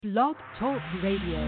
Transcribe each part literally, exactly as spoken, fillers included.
Blog Talk Radio.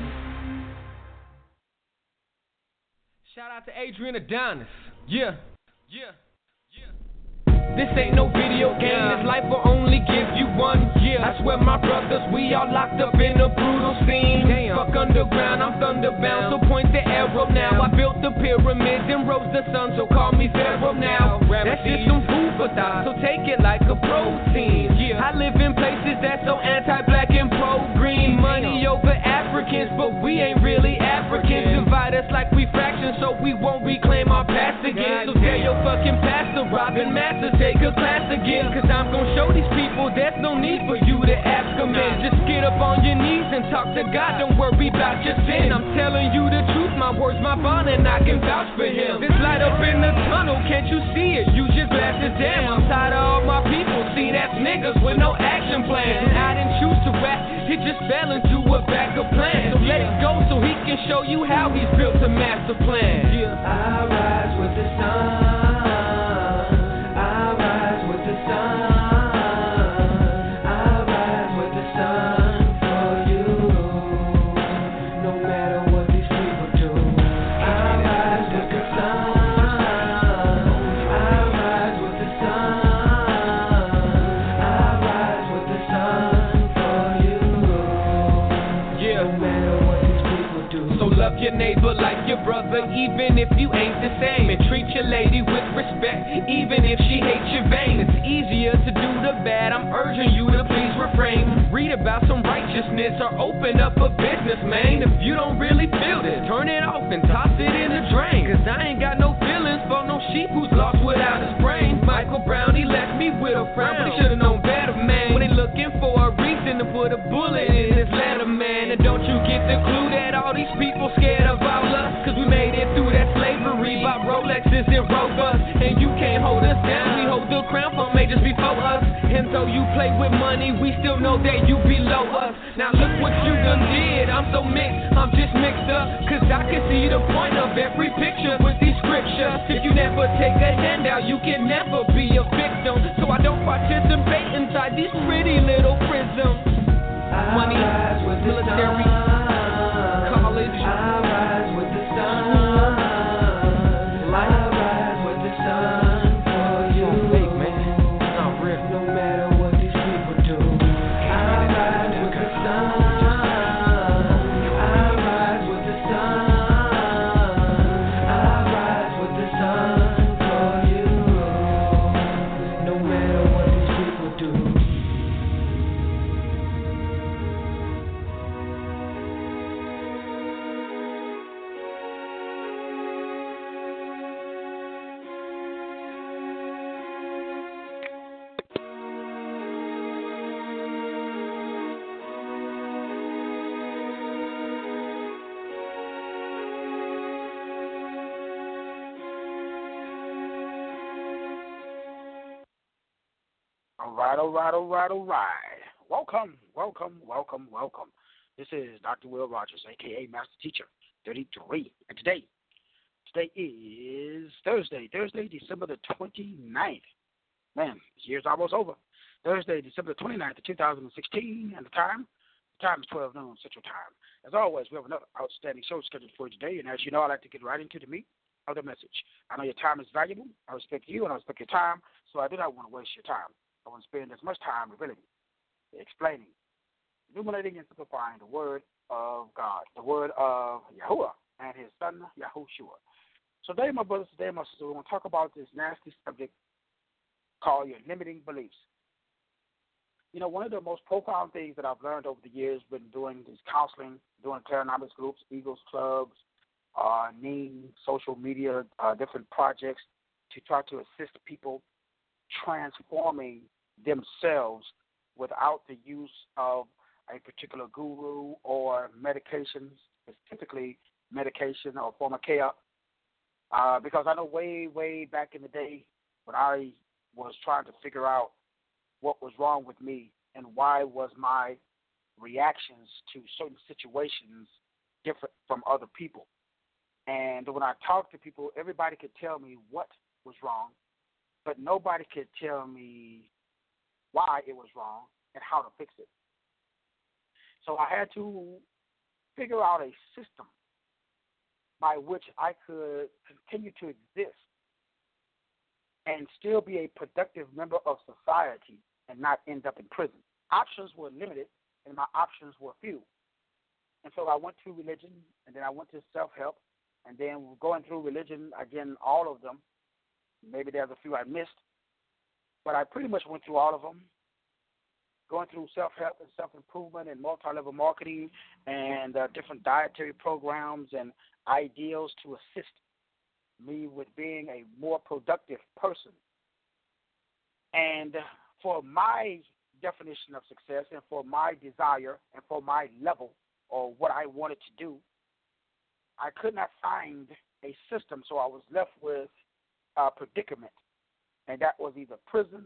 Shout out to Adrian Adonis. Yeah, yeah, yeah. This ain't no video game. Yeah. This life will only give you one. Yeah, I swear my brothers, we all locked up in a brutal scene. Damn. Fuck underground, I'm thunderbound. So point the arrow now. I built the pyramids and rose the sun. So call me Pharaoh now. That's just some food for thought. So take it like a protein. Yeah, I live in places that's so anti-black and pro-green. Money over Africans, but we ain't really Africans. Divide us like we fractions, so we won't reclaim our past again. So tell your fucking pastor, Robin Masters, take a class again. Cause I'm gon' show these people there's no need for you to ask them in. Just get up on your knees and talk to God, don't worry about your sin. I'm telling you the truth, my words, my bond, and I can vouch for him. This light up in the tunnel, can't you see it? Use your glasses, damn, I'm tired of all my people. See, that's niggas with no action plan. And I didn't choose to rap, it just fell into a backup plan. So let it go so he can show you how he's built a master plan. Yeah. I rise with the sun. Your neighbor like your brother, even if you ain't the same. And treat your lady with respect, even if she hates your vein. It's easier to do the bad, I'm urging you to please refrain. Read about some righteousness or open up a business, man. If you don't really feel this, turn it off and toss it in the drain. Cause I ain't got no feelings for no sheep who's lost without his brain. Michael Brown, he left me with a frown, but he should've known better, man. When they looking for a reason to put a bullet in his letter, man. And don't you get the clue that all these people scared of all us? Cause we made it through that slavery, bought Rolexes and Rovers, and you can't hold us down. We hold the crown for majors before us, and though you play with money, we still know that you below us. Now look what you done did, I'm so mixed, I'm just mixed up. Cause I can see the point of every picture with these scriptures. If you never take a handout, you can never be a victim. So I don't participate inside these pretty little prisms. Money, military, college, I rise with the sun. I rise with the sun for you. Fake, man. It's not real. No matter what these people do, I rise with the sun. I rise with the sun. I rise with the sun for you. No matter what these people do. All right, all right, all right, all right. Welcome, welcome, welcome, welcome. This is Doctor Will Rogers, a k a. Master Teacher, thirty-three. And today, today is Thursday, Thursday, December the twenty-ninth. Man, this year's almost over. Thursday, December the twenty-ninth of two thousand sixteen, and the time, the time is twelve noon Central Time. As always, we have another outstanding show scheduled for you today, and as you know, I like to get right into the meat of the message. I know your time is valuable. I respect you, and I respect your time, so I do not want to waste your time. I want to spend as much time revealing, explaining, illuminating, and simplifying the word of God, the word of Yahuwah and his son, Yahushua. So today, my brothers, today, my sisters, we're going to talk about this nasty subject called your limiting beliefs. You know, one of the most profound things that I've learned over the years when doing this counseling, doing clarinomics groups, Eagles clubs, uh, Neem, social media, uh, different projects to try to assist people transforming themselves without the use of a particular guru or medications, specifically medication or pharmakeia. Uh, because I know way, way back in the day when I was trying to figure out what was wrong with me and why was my reactions to certain situations different from other people. And when I talked to people, everybody could tell me what was wrong, but nobody could tell me why it was wrong and how to fix it. So I had to figure out a system by which I could continue to exist and still be a productive member of society and not end up in prison. Options were limited, and my options were few. And so I went to religion, and then I went to self-help, and then going through religion, again, all of them. Maybe there's a few I missed, but I pretty much went through all of them, going through self-help and self-improvement and multi-level marketing and uh, different dietary programs and ideals to assist me with being a more productive person. And for my definition of success and for my desire and for my level or what I wanted to do, I could not find a system, so I was left with a predicament, and that was either prison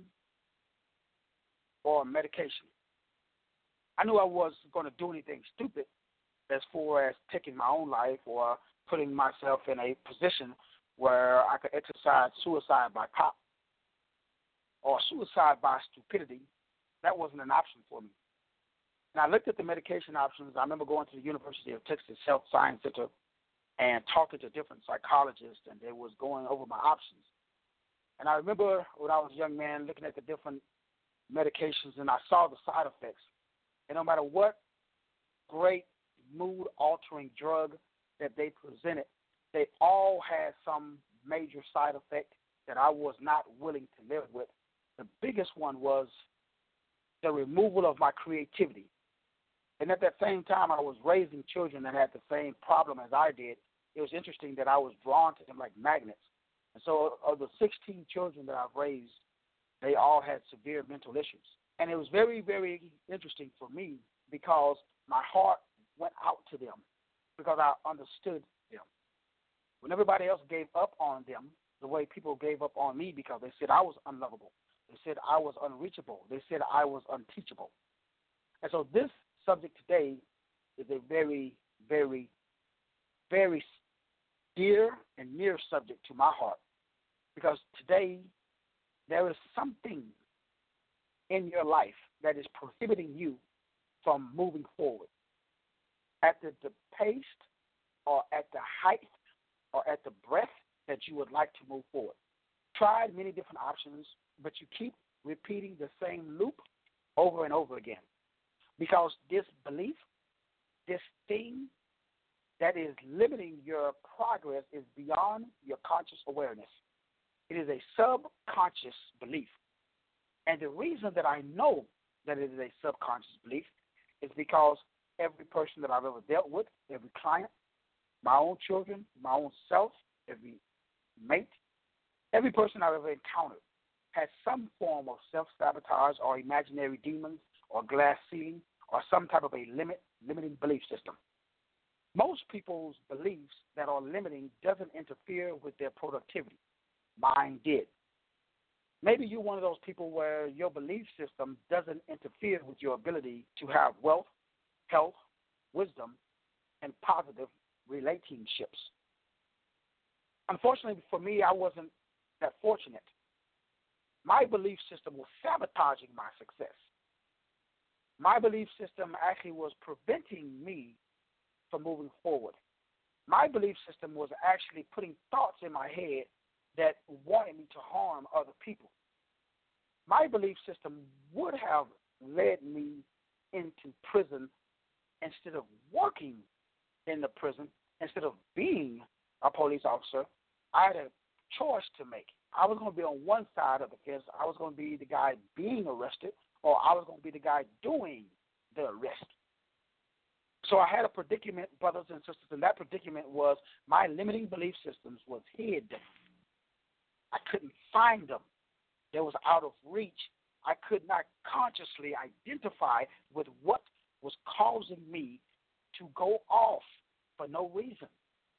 or medication. I knew I wasn't going to do anything stupid as far as taking my own life or putting myself in a position where I could exercise suicide by cop or suicide by stupidity. That wasn't an option for me. And I looked at the medication options. I remember going to the University of Texas Health Science Center and talking to different psychologists, and they was going over my options. And I remember when I was a young man looking at the different medications, and I saw the side effects. And no matter what great mood-altering drug that they presented, they all had some major side effect that I was not willing to live with. The biggest one was the removal of my creativity. And at that same time, I was raising children that had the same problem as I did. It was interesting that I was drawn to them like magnets. And so of the sixteen children that I've raised, they all had severe mental issues. And it was very, very interesting for me because my heart went out to them because I understood them. When everybody else gave up on them, the way people gave up on me because they said I was unlovable. They said I was unreachable. They said I was unteachable. And so this subject today is a very, very, very dear and near subject to my heart because today there is something in your life that is prohibiting you from moving forward at the, the pace or at the height or at the breadth that you would like to move forward. Tried many different options, but you keep repeating the same loop over and over again because this belief, this thing that is limiting your progress is beyond your conscious awareness. It is a subconscious belief. And the reason that I know that it is a subconscious belief is because every person that I've ever dealt with, every client, my own children, my own self, every mate, every person I've ever encountered has some form of self-sabotage or imaginary demons or glass ceiling or some type of a limit, limiting belief system. Most people's beliefs that are limiting doesn't interfere with their productivity. Mine did. Maybe you're one of those people where your belief system doesn't interfere with your ability to have wealth, health, wisdom, and positive relationships. Unfortunately for me, I wasn't that fortunate. My belief system was sabotaging my success. My belief system actually was preventing me from moving forward. My belief system was actually putting thoughts in my head that wanted me to harm other people. My belief system would have led me into prison instead of working in the prison, instead of being a police officer. I had a choice to make. I was going to be on one side of the fence. I was going to be the guy being arrested, or I was going to be the guy doing the arrest. So I had a predicament, brothers and sisters, and that predicament was my limiting belief systems was hid. I couldn't find them. They was out of reach. I could not consciously identify with what was causing me to go off for no reason.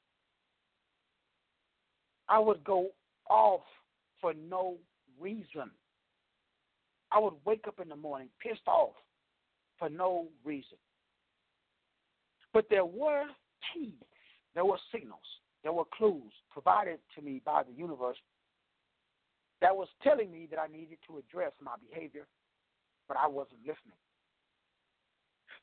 I would go off for no reason. I would wake up in the morning pissed off for no reason. But there were keys, there were signals, there were clues provided to me by the universe that was telling me that I needed to address my behavior, but I wasn't listening.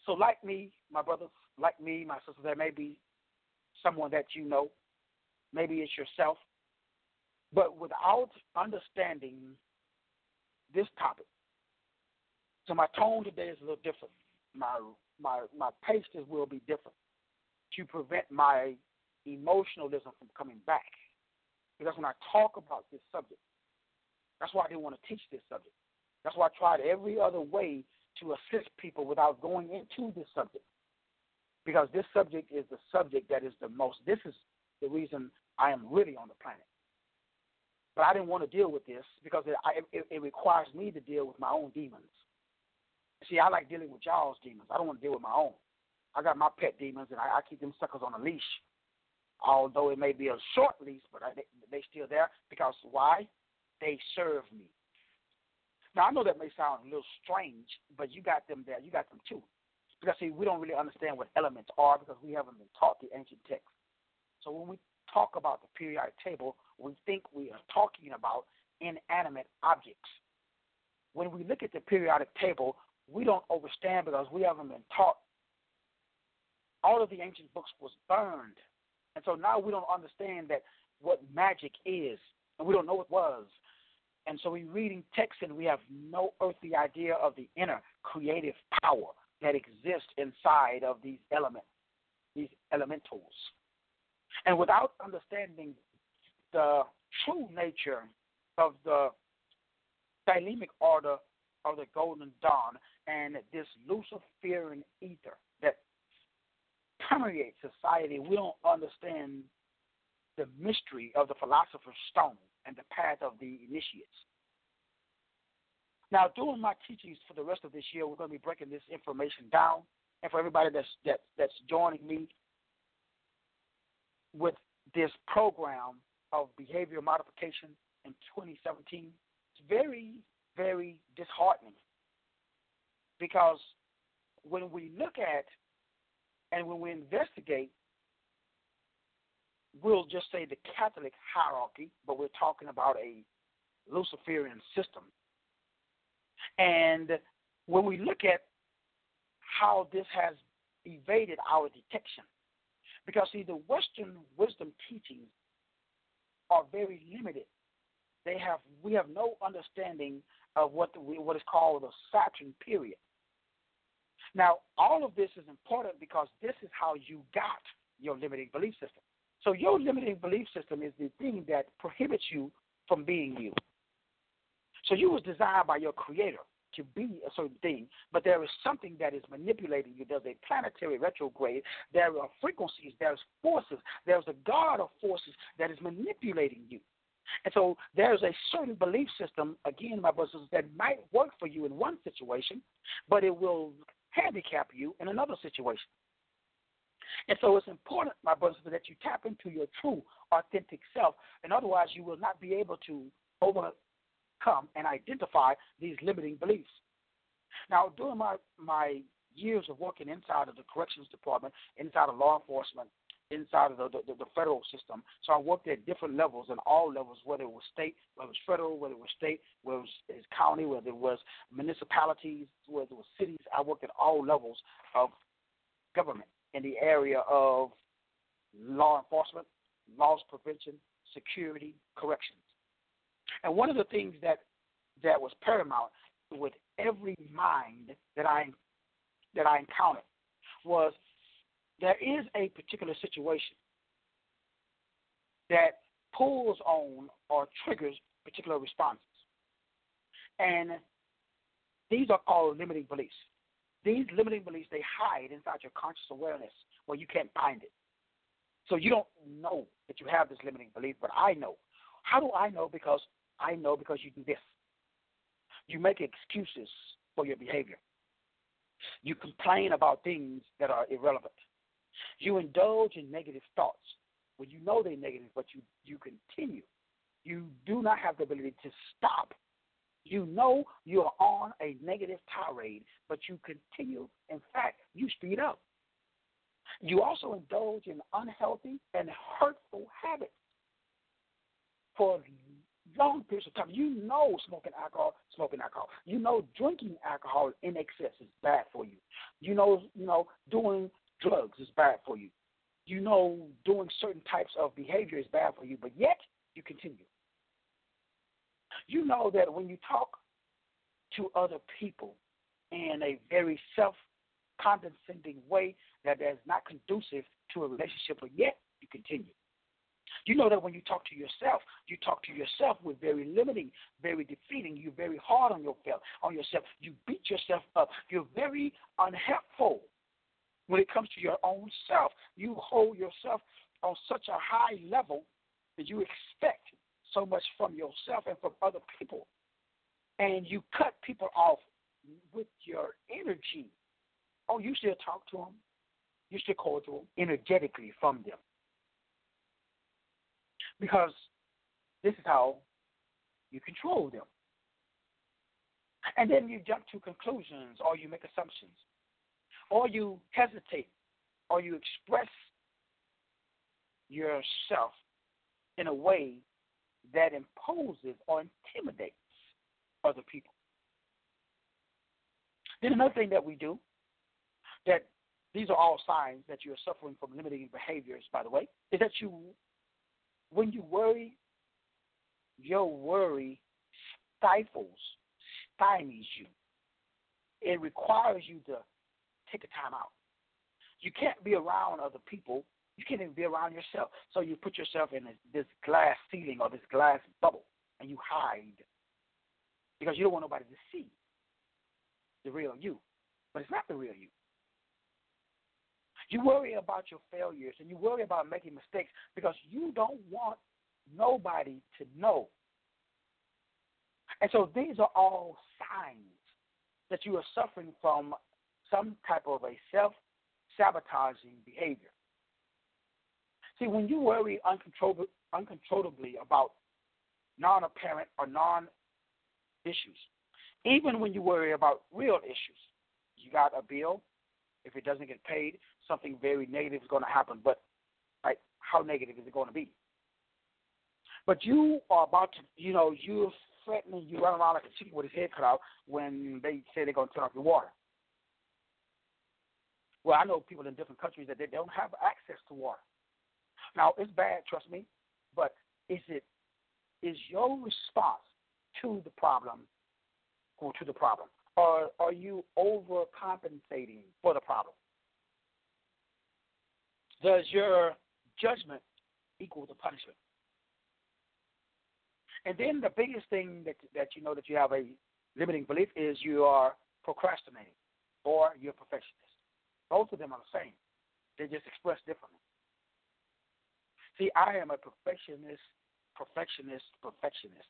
So like me, my brothers, like me, my sisters, there may be someone that you know. Maybe it's yourself. But without understanding this topic, so my tone today is a little different. My my my pace will be different to prevent my emotionalism from coming back. Because when I talk about this subject, that's why I didn't want to teach this subject. That's why I tried every other way to assist people without going into this subject. Because this subject is the subject that is the most, this is the reason I am really on the planet. But I didn't want to deal with this because it, I, it, it requires me to deal with my own demons. See, I like dealing with y'all's demons. I don't want to deal with my own. I got my pet demons, and I, I keep them suckers on a leash. Although it may be a short leash, but I, they, they still there because why? They serve me. Now, I know that may sound a little strange, but you got them there. You got them too. Because, see, we don't really understand what elements are because we haven't been taught the ancient text. So when we talk about the periodic table, we think we are talking about inanimate objects. When we look at the periodic table, we don't understand because we haven't been taught. All of the ancient books was burned. And so now we don't understand that what magic is, and we don't know what it was. And so we're reading text and we have no earthly idea of the inner creative power that exists inside of these elements, these elementals. And without understanding the true nature of the dynamic order of the Golden Dawn and this Luciferian ether that permeates society, we don't understand the mystery of the Philosopher's Stone and the path of the initiates. Now, during my teachings for the rest of this year, we're going to be breaking this information down. And for everybody that's that, that's joining me with this program of behavior modification in twenty seventeen, it's very, very disheartening because when we look at and when we investigate, we'll just say the Catholic hierarchy, but we're talking about a Luciferian system. And when we look at how this has evaded our detection, because, see, the Western wisdom teachings are very limited. They have we have no understanding of what the, what is called the Saturn period. Now, all of this is important because this is how you got your limiting belief system. So your limiting belief system is the thing that prohibits you from being you. So you was designed by your Creator to be a certain thing, but there is something that is manipulating you. There's a planetary retrograde. There are frequencies. There's forces. There's a God of forces that is manipulating you. And so there's a certain belief system, again, my brothers, that might work for you in one situation, but it will handicap you in another situation. And so it's important, my brothers, that you tap into your true, authentic self, and otherwise you will not be able to overcome and identify these limiting beliefs. Now, during my, my years of working inside of the corrections department, inside of law enforcement, inside of the, the, the federal system, so I worked at different levels and all levels, whether it was state, whether it was federal, whether it was state, whether it was county, whether it was municipalities, whether it was cities. I worked at all levels of government in the area of law enforcement, loss prevention, security, corrections. And one of the things that that was paramount with every mind that I that I encountered was there is a particular situation that pulls on or triggers particular responses. And these are called limiting beliefs. These limiting beliefs, they hide inside your conscious awareness where you can't find it. So you don't know that you have this limiting belief, but I know. How do I know? Because I know because you do this. You make excuses for your behavior. You complain about things that are irrelevant. You indulge in negative thoughts when you know they're negative, but you, you continue. You do not have the ability to stop. You know you're on a negative tirade, but you continue. In fact, you speed up. You also indulge in unhealthy and hurtful habits for long periods of time. You know smoking alcohol, smoking alcohol. You know drinking alcohol in excess is bad for you. You know, you know, doing drugs is bad for you. You know doing certain types of behavior is bad for you, but yet you continue. You know that when you talk to other people in a very self-condescending way that is not conducive to a relationship, but yet you continue. You know that when you talk to yourself, you talk to yourself with very limiting, very defeating. You're very hard on yourself. On yourself, you beat yourself up. You're very unhelpful when it comes to your own self. You hold yourself on such a high level that you expect so much from yourself and from other people, and you cut people off with your energy. Oh, you still talk to them. You still call to them energetically from them. Because this is how you control them. And then you jump to conclusions, or you make assumptions, or you hesitate, or you express yourself in a way that imposes or intimidates other people. Then another thing that we do, that these are all signs that you're suffering from limiting behaviors, by the way, is that you, when you worry, your worry stifles, stymies you. It requires you to take a time out. You can't be around other people. You can't even be around yourself. So you put yourself in this glass ceiling or this glass bubble, and you hide because you don't want nobody to see the real you. But it's not the real you. You worry about your failures, and you worry about making mistakes because you don't want nobody to know. And so these are all signs that you are suffering from some type of a self-sabotaging behavior. See, when you worry uncontrollably, uncontrollably about non-apparent or non-issues, even when you worry about real issues, you got a bill, if it doesn't get paid, something very negative is going to happen. But like, how negative is it going to be? But you are about to, you know, you're threatening, you run around like a chicken with his head cut out when they say they're going to turn off your water. Well, I know people in different countries that they don't have access to water. Now, it's bad, trust me, but is it is your response to the problem or to the problem? Or are you overcompensating for the problem? Does your judgment equal the punishment? And then the biggest thing that that you know that you have a limiting belief is you are procrastinating or you're a perfectionist. Both of them are the same. They just express differently. See, I am a perfectionist, perfectionist, perfectionist.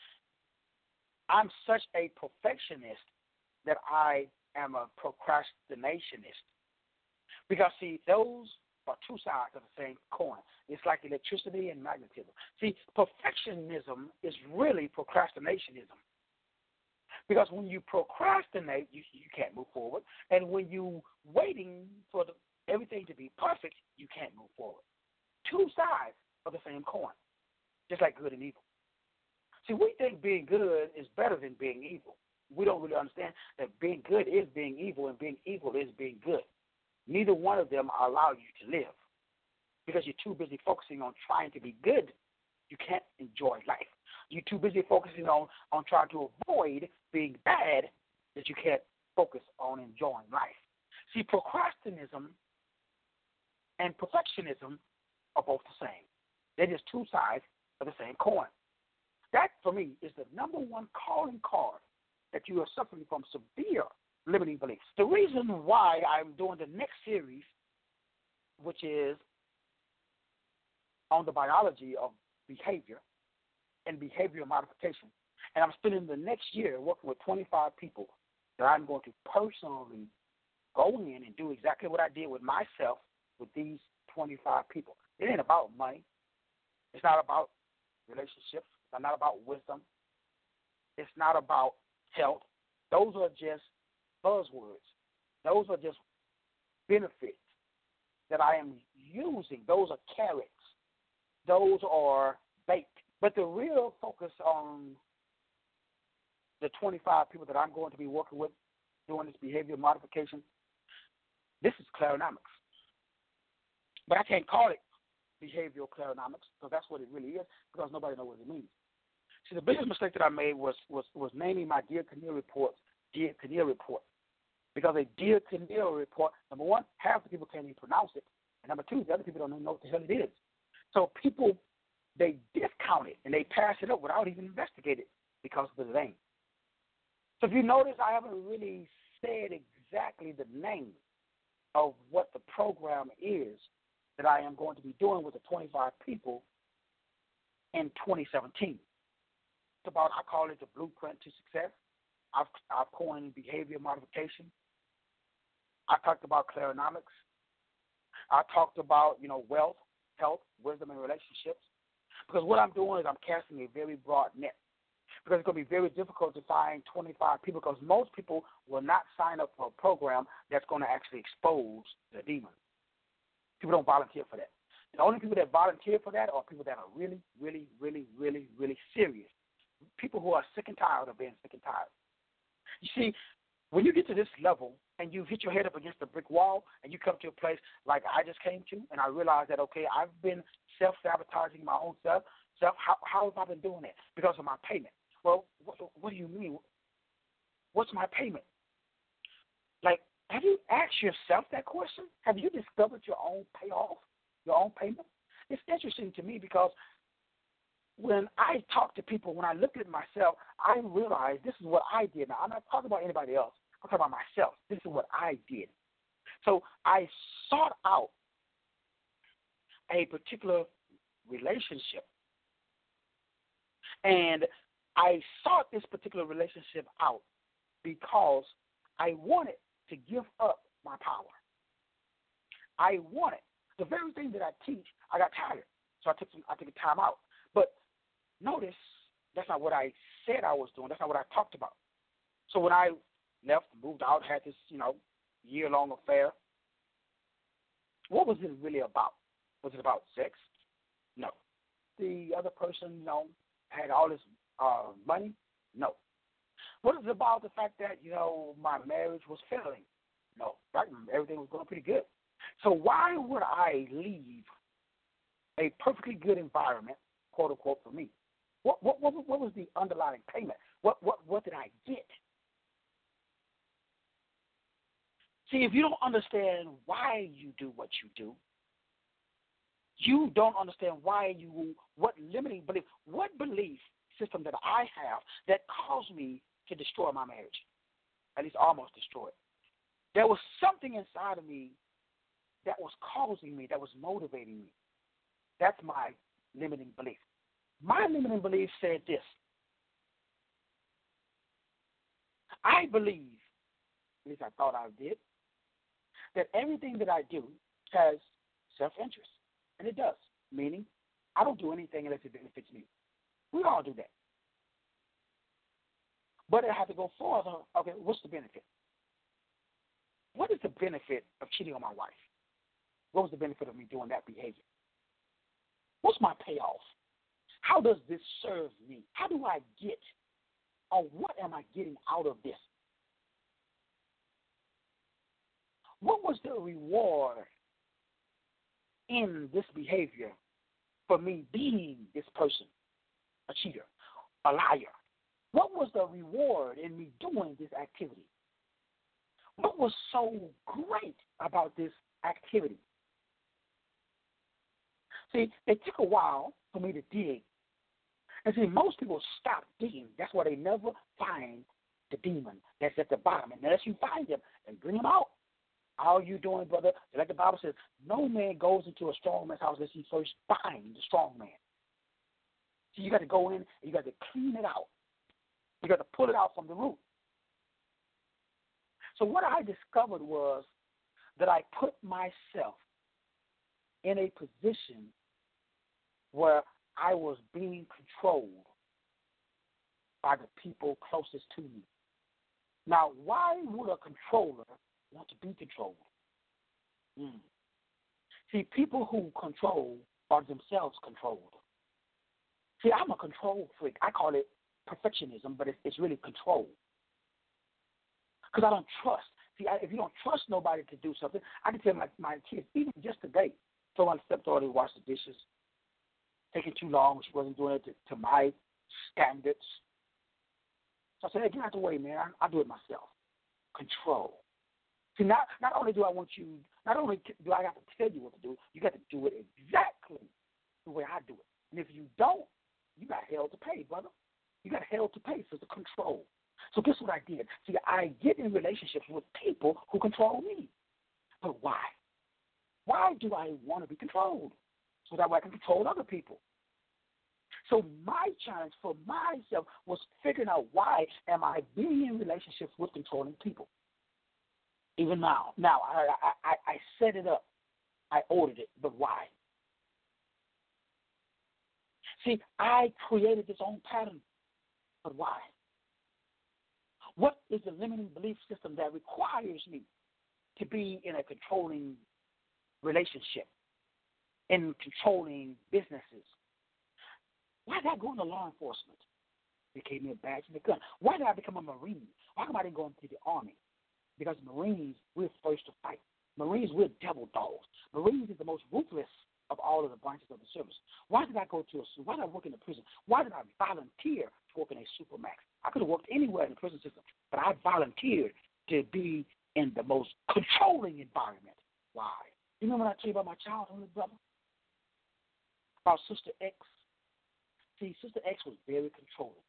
I'm such a perfectionist that I am a procrastinationist. Because, see, those are two sides of the same coin. It's like electricity and magnetism. See, perfectionism is really procrastinationism. Because when you procrastinate, you, you can't move forward. And when you waiting for the, everything to be perfect, you can't move forward. Two sides of the same coin, just like good and evil. See, we think being good is better than being evil. We don't really understand that being good is being evil and being evil is being good. Neither one of them allow you to live because you're too busy focusing on trying to be good. You can't enjoy life. You're too busy focusing on, on trying to avoid being bad that you can't focus on enjoying life. See, procrastinism and perfectionism are both the same. They're just two sides of the same coin. That, for me, is the number one calling card that you are suffering from severe limiting beliefs. The reason why I'm doing the next series, which is on the biology of behavior and behavioral modification, and I'm spending the next year working with twenty-five people that I'm going to personally go in and do exactly what I did with myself with these twenty-five people. It ain't about money. It's not about relationships. It's not about wisdom. It's not about health. Those are just buzzwords. Those are just benefits that I am using. Those are carrots. Those are bait But the real focus on the twenty-five people that I'm going to be working with doing this behavior modification, this is clarinomics. But I can't call it behavioral clarinomics because that's what it really is because nobody knows what it means. See, the biggest mistake that I made was was, was naming my Dear Kinnear report Dear Kinnear report. Because a Dear Kinnear report, number one, half the people can't even pronounce it. And number two, the other people don't even know what the hell it is. So people, they discount it and they pass it up without even investigating it because of the name. So if you notice, I haven't really said exactly the name of what the program is that I am going to be doing with the twenty-five people in twenty seventeen. It's about, I call it the blueprint to success. I've, I've coined behavior modification. I talked about clarinomics. I talked about, you know, wealth, health, wisdom, and relationships. Because what I'm doing is I'm casting a very broad net. Because it's going to be very difficult to find twenty-five people because most people will not sign up for a program that's going to actually expose the demon. People don't volunteer for that. The only people that volunteer for that are people that are really, really, really, really, really serious. People who are sick and tired of being sick and tired. You see, when you get to this level and you hit your head up against a brick wall and you come to a place like I just came to and I realize that, okay, I've been self-sabotaging my own self. self how, how have I been doing it? Because of my payment. Well, what, what do you mean? What's my payment? Like, have you asked yourself that question? Have you discovered your own payoff, your own payment? It's interesting to me because when I talk to people, when I look at myself, I realize this is what I did. Now, I'm not talking about anybody else. I'm talking about myself. This is what I did. So I sought out a particular relationship. And I sought this particular relationship out because I wanted to give up my power. I wanted the very thing that I teach. I got tired, so I took some, I took a time out. But notice that's not what I said I was doing. That's not what I talked about. So when I left, moved out, had this, you know, year-long affair, what was it really about? Was it about sex? No. The other person, you know, had all this uh, money? No. What is it about the fact that, you know, my marriage was failing? No. Right? Everything was going pretty good. So why would I leave a perfectly good environment, quote unquote, for me? What what what, what was the underlying payment? What what what did I get? See, if you don't understand why you do what you do, you don't understand why you, what limiting belief, what belief system that I have that caused me to destroy my marriage, at least almost destroy it. There was something inside of me that was causing me, that was motivating me. That's my limiting belief. My limiting belief said this. I believe, at least I thought I did, that everything that I do has self-interest. And it does, meaning I don't do anything unless it benefits me. We all do that. But I have to go further. Okay, what's the benefit? What is the benefit of cheating on my wife? What was the benefit of me doing that behavior? What's my payoff? How does this serve me? How do I get, or what am I getting out of this? What was the reward in this behavior for me being this person, a cheater, a liar? What was the reward in me doing this activity? What was so great about this activity? See, it took a while for me to dig. And see, most people stop digging. That's why they never find the demon that's at the bottom. And unless you find him and bring him out, all you doing, brother, like the Bible says, no man goes into a strong man's house unless he first finds the strong man. So you got to go in and you got to clean it out. You got to pull it out from the root. So what I discovered was that I put myself in a position where I was being controlled by the people closest to me. Now, why would a controller want to be controlled? Mm. See, people who control are themselves controlled. See, I'm a control freak. I call it perfectionism, but it's, it's really control. Because I don't trust. See, I, if you don't trust nobody to do something, I can tell my, my kids, even just today, so my stepdaughter washed the dishes, taking too long. She wasn't doing it to, to my standards. So I said, hey, get out the way, man. I, I'll do it myself. Control. See, not, not only do I want you, not only do I have to tell you what to do, you got to do it exactly the way I do it. And if you don't, you got hell to pay, brother. You got hell to pay for the control. So guess what I did? See, I get in relationships with people who control me. But why? Why do I want to be controlled? So that way I can control other people. So my challenge for myself was figuring out why am I being in relationships with controlling people. Even now. Now, I, I, I set it up. I ordered it, but why? See, I created this own pattern, but why? What is the limiting belief system that requires me to be in a controlling relationship, in controlling businesses? Why did I go into law enforcement? It gave me a badge and a gun. Why did I become a Marine? Why come I didn't go into the Army? Because Marines, we're first to fight. Marines, we're devil dogs. Marines is the most ruthless of all of the branches of the service. Why did I go to a why did I work in the prison? Why did I volunteer to work in a Supermax? I could have worked anywhere in the prison system, but I volunteered to be in the most controlling environment. Why? You remember when I tell you about my childhood brother? About Sister X? See, Sister X was very controlling.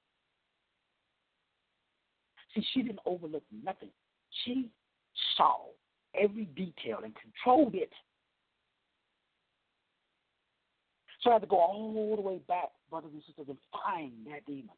See, she didn't overlook nothing. She saw every detail and controlled it. So I had to go all the way back, brothers and sisters, and find that demon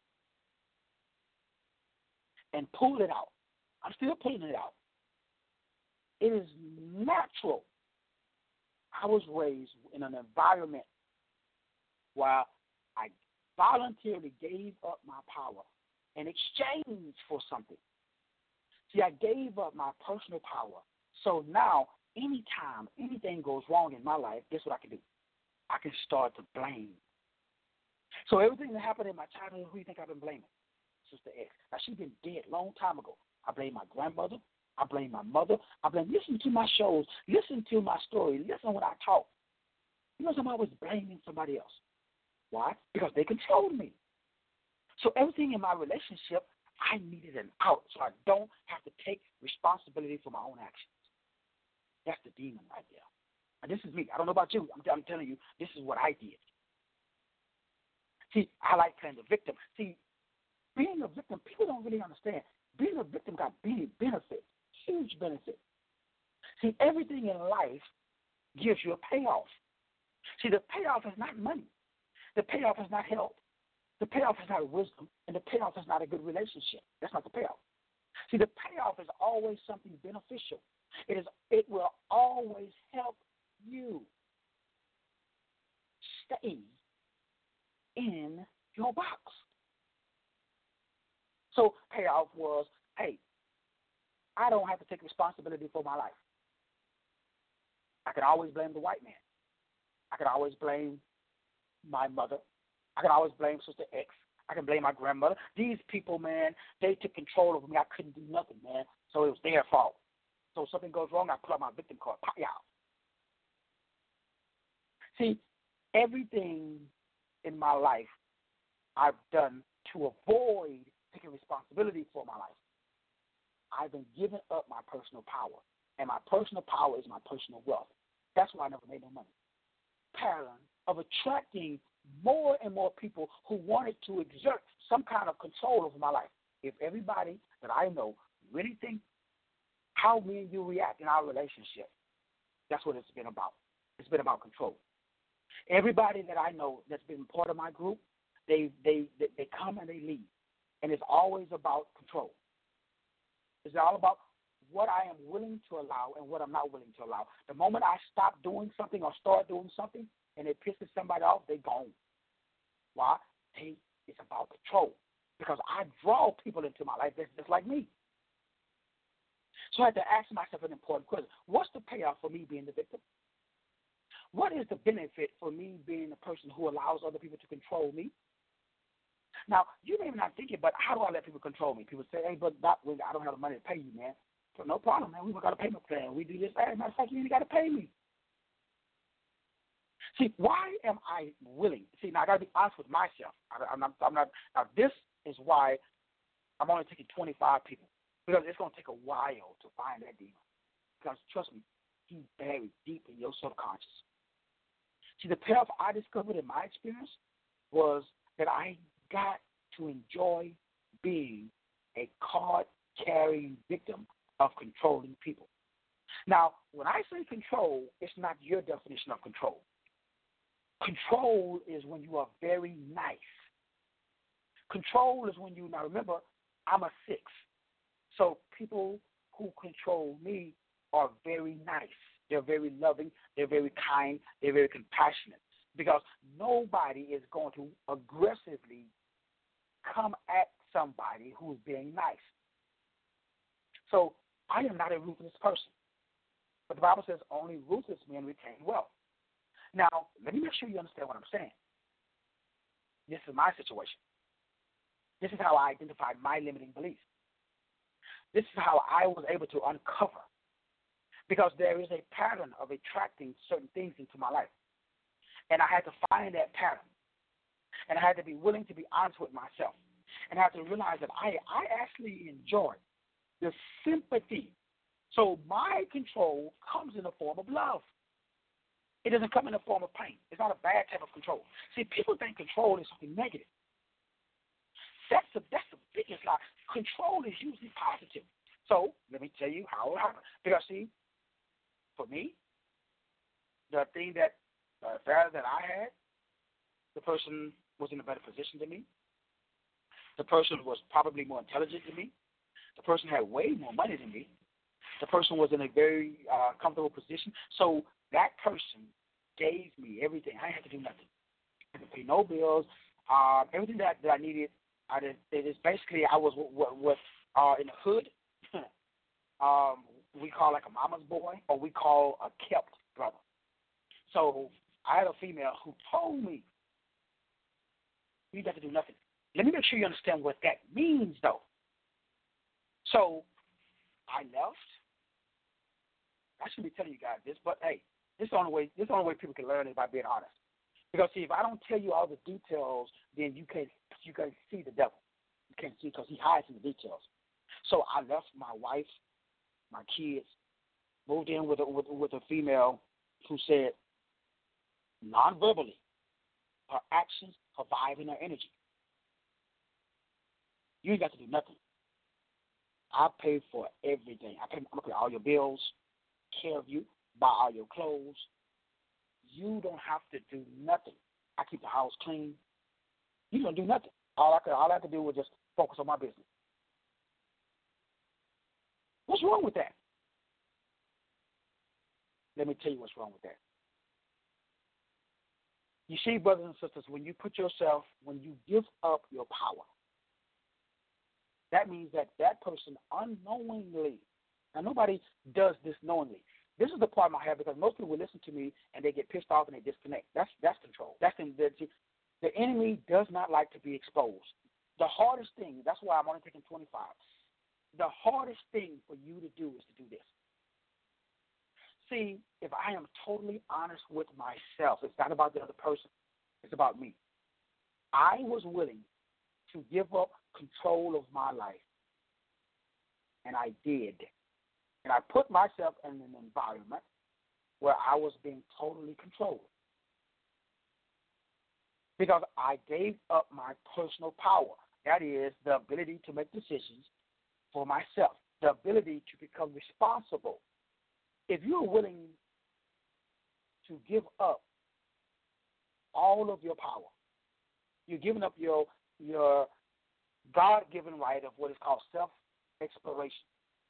and pull it out. I'm still pulling it out. It is natural. I was raised in an environment where I voluntarily gave up my power in exchange for something. See, I gave up my personal power. So now, anytime anything goes wrong in my life, guess what I can do? I can start to blame. So everything that happened in my childhood, who do you think I've been blaming? Sister X. Now, she's been dead a long time ago. I blame my grandmother. I blame my mother. I blame, listen to my shows. Listen to my story. Listen when I talk. You know, I'm always blaming somebody else. Why? Because they controlled me. So everything in my relationship, I needed an out so I don't have to take responsibility for my own actions. That's the demon right there. And this is me. I don't know about you. I'm, I'm telling you, this is what I did. See, I like playing the victim. See, being a victim, people don't really understand. Being a victim got many benefits, huge benefits. See, everything in life gives you a payoff. See, the payoff is not money. The payoff is not health. The payoff is not wisdom. And the payoff is not a good relationship. That's not the payoff. See, the payoff is always something beneficial. It is. It will always help you stay in your box. So payoff was, hey, I don't have to take responsibility for my life. I can always blame the white man. I can always blame my mother. I can always blame Sister X. I can blame my grandmother. These people, man, they took control over me. I couldn't do nothing, man. So it was their fault. So if something goes wrong, I pull out my victim card. Pop you out. See, everything in my life I've done to avoid taking responsibility for my life. I've been giving up my personal power. And my personal power is my personal wealth. That's why I never made no money. Pattern of attracting more and more people who wanted to exert some kind of control over my life. If everybody that I know really think how me and you react in our relationship, that's what it's been about. It's been about control. Everybody that I know that's been part of my group, they they they, they come and they leave. And it's always about control. It's all about what I am willing to allow and what I'm not willing to allow. The moment I stop doing something or start doing something and it pisses somebody off, they gone. Why? They, it's about control. Because I draw people into my life that's just like me. So I had to ask myself an important question. What's the payoff for me being the victim? What is the benefit for me being a person who allows other people to control me? Now, you may not think it, but how do I let people control me? People say, hey, but Doc, I don't have the money to pay you, man. So no problem, man. We got a payment plan. We do this. Hey, matter of fact, you ain't got to pay me. See, why am I willing? See, now I got to be honest with myself. I, I'm not. I'm not. Now, this is why I'm only taking twenty-five people, because it's going to take a while to find that demon. Because trust me, he's buried deep in your subconscious. See, the payoff I discovered in my experience was that I got to enjoy being a card-carrying victim of controlling people. Now, when I say control, it's not your definition of control. Control is when you are very nice. Control is when you, now remember, I'm a six. So people who control me are very nice. They're very loving. They're very kind. They're very compassionate. Because nobody is going to aggressively come at somebody who's being nice. So I am not a ruthless person. But the Bible says only ruthless men retain wealth. Now, let me make sure you understand what I'm saying. This is my situation. This is how I identified my limiting beliefs. This is how I was able to uncover. Because there is a pattern of attracting certain things into my life. And I had to find that pattern. And I had to be willing to be honest with myself. And I had to realize that I, I actually enjoy the sympathy. So my control comes in the form of love. It doesn't come in the form of pain. It's not a bad type of control. See, people think control is something negative. That's the, that's the biggest lie. Control is usually positive. So let me tell you how it happened. Because, see, for me, the thing that, the affair that I had, the person was in a better position than me. The person was probably more intelligent than me. The person had way more money than me. The person was in a very uh, comfortable position. So that person gave me everything. I had to do nothing. I had to pay no bills. Uh, everything that, that I needed, I did. It is basically I was what, what uh, in the hood. um, we call like a mama's boy, or we call a kept brother. So I had a female who told me, "You got to do nothing." Let me make sure you understand what that means, though. So I left. I shouldn't be telling you guys this, but hey, this is the only way. This is the only way people can learn is by being honest. Because see, if I don't tell you all the details, then you can't you can't see the devil. You can't see because he hides in the details. So I left my wife, my kids, moved in with a, with, with a female who said, non-verbally, her actions, her vibe, and her energy. You ain't got to do nothing. I pay for everything. I pay, I pay all your bills, care of you, buy all your clothes. You don't have to do nothing. I keep the house clean. You don't do nothing. All I could, all I had to do was just focus on my business. What's wrong with that? Let me tell you what's wrong with that. You see, brothers and sisters, when you put yourself, when you give up your power, that means that that person unknowingly, now nobody does this knowingly. This is the problem I have because most people will listen to me and they get pissed off and they disconnect. That's that's control. That's the, the, the enemy does not like to be exposed. The hardest thing, that's why I'm only taking twenty-five. The hardest thing for you to do is to do this. See, if I am totally honest with myself, it's not about the other person. It's about me. I was willing to give up control of my life, and I did. And I put myself in an environment where I was being totally controlled because I gave up my personal power. That is the ability to make decisions for myself, the ability to become responsible. If you're willing to give up all of your power, you're giving up your your God-given right of what is called self-exploration.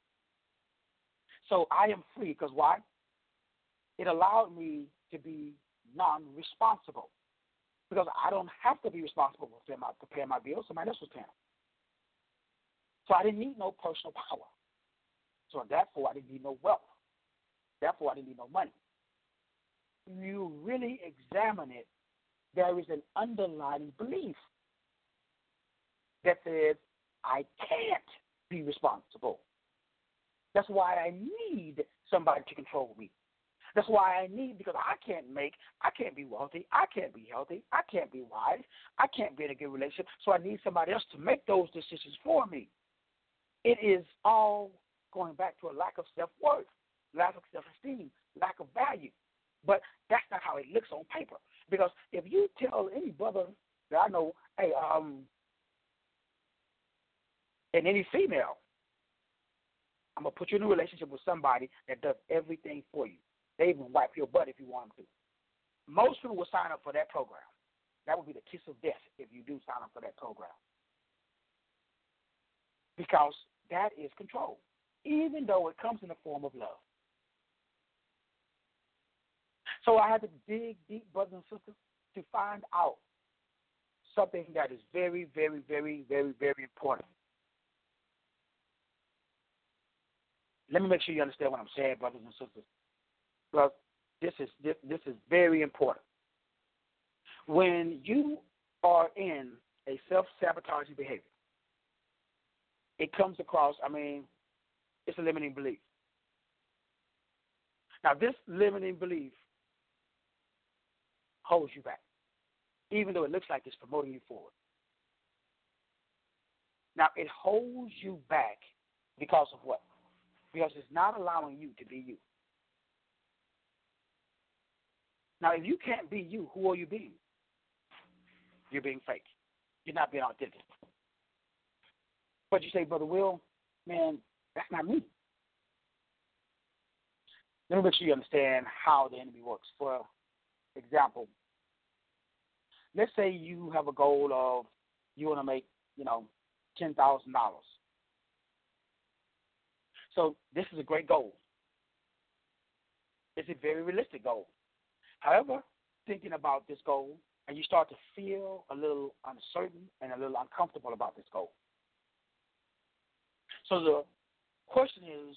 So I am free because why? It allowed me to be non-responsible because I don't have to be responsible for paying my, for paying my bills. Somebody else was paying them. So I didn't need no personal power. So therefore, I didn't need no wealth. Therefore, I didn't need no money. You really examine it, there is an underlying belief that says, I can't be responsible. That's why I need somebody to control me. That's why I need, because I can't make, I can't be wealthy, I can't be healthy, I can't be wise, I can't be in a good relationship, so I need somebody else to make those decisions for me. It is all going back to a lack of self-worth, lack of self-esteem, lack of value. But that's not how it looks on paper. Because if you tell any brother that I know, hey, um, and any female, I'm going to put you in a relationship with somebody that does everything for you. They even wipe your butt if you want them to. Most people will sign up for that program. That would be the kiss of death if you do sign up for that program. Because that is control, even though it comes in the form of love. So I had to dig deep, brothers and sisters, to find out something that is very, very, very, very, very important. Let me make sure you understand what I'm saying, brothers and sisters, because this is this, this is very important. When you are in a self-sabotaging behavior, it comes across, I mean, it's a limiting belief. Now, this limiting belief holds you back, even though it looks like it's promoting you forward. Now, it holds you back because of what? Because it's not allowing you to be you. Now, if you can't be you, who are you being? You're being fake. You're not being authentic. But you say, Brother Will, man, that's not me. Let me make sure you understand how the enemy works. For example, let's say you have a goal of you want to make, you know, ten thousand dollars. So this is a great goal. It's a very realistic goal. However, thinking about this goal, and you start to feel a little uncertain and a little uncomfortable about this goal. So the question is,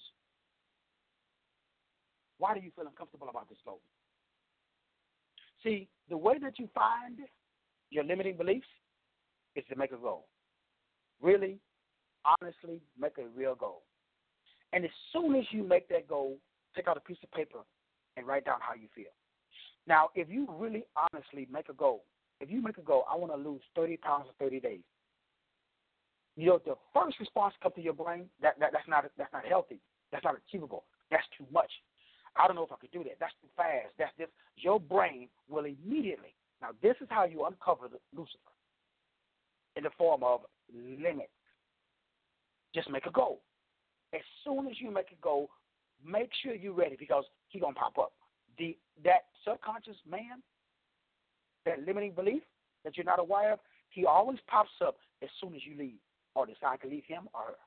why do you feel uncomfortable about this goal? See, the way that you find your limiting beliefs is to make a goal. Really, honestly, make a real goal. And as soon as you make that goal, take out a piece of paper and write down how you feel. Now, if you really honestly make a goal, if you make a goal, I want to lose thirty pounds in thirty days. You know, the first response comes to your brain, that, that that's not that's not healthy. That's not achievable. That's too much. I don't know if I could do that. That's too fast. That's this. Your brain will immediately. Now, this is how you uncover the Lucifer in the form of limits. Just make a goal. As soon as you make a goal, make sure you're ready because he's going to pop up. The That subconscious man, that limiting belief that you're not aware of, he always pops up as soon as you leave or decide to leave him or her.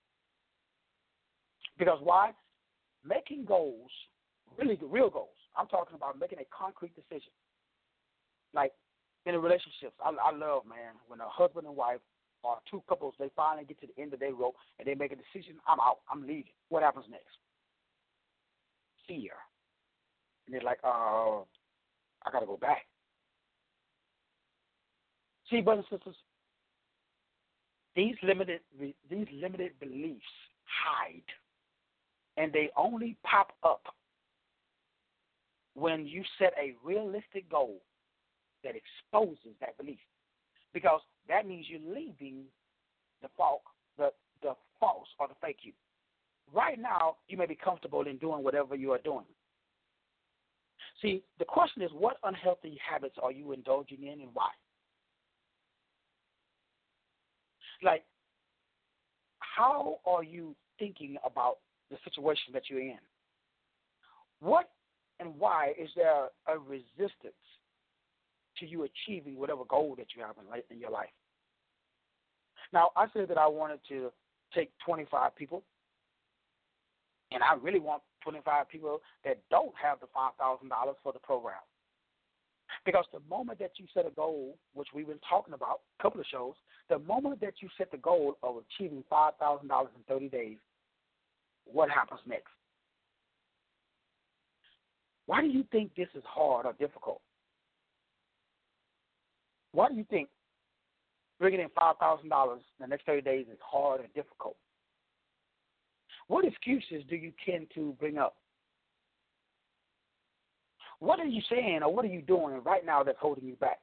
Because why? Making goals, really the real goals, I'm talking about making a concrete decision. Like in a relationship, I, I love, man, when a husband and wife or two couples, they finally get to the end of their rope and they make a decision, I'm out, I'm leaving. What happens next? Fear. And they're like, oh, I got to go back. See, brothers and sisters, these limited, these limited beliefs hide, and they only pop up when you set a realistic goal that exposes that belief, because that means you're leaving the false, the, the false or the fake you. Right now, you may be comfortable in doing whatever you are doing. See, the question is, what unhealthy habits are you indulging in and why? Like, how are you thinking about the situation that you're in? What and why is there a resistance to you achieving whatever goal that you have in your life? Now, I said that I wanted to take twenty-five people, and I really want twenty-five people that don't have the five thousand dollars for the program. Because the moment that you set a goal, which we've been talking about a couple of shows, the moment that you set the goal of achieving five thousand dollars in thirty days, what happens next? Why do you think this is hard or difficult? Why do you think bringing in five thousand dollars in the next thirty days is hard or difficult? What excuses do you tend to bring up? What are you saying or what are you doing right now that's holding you back?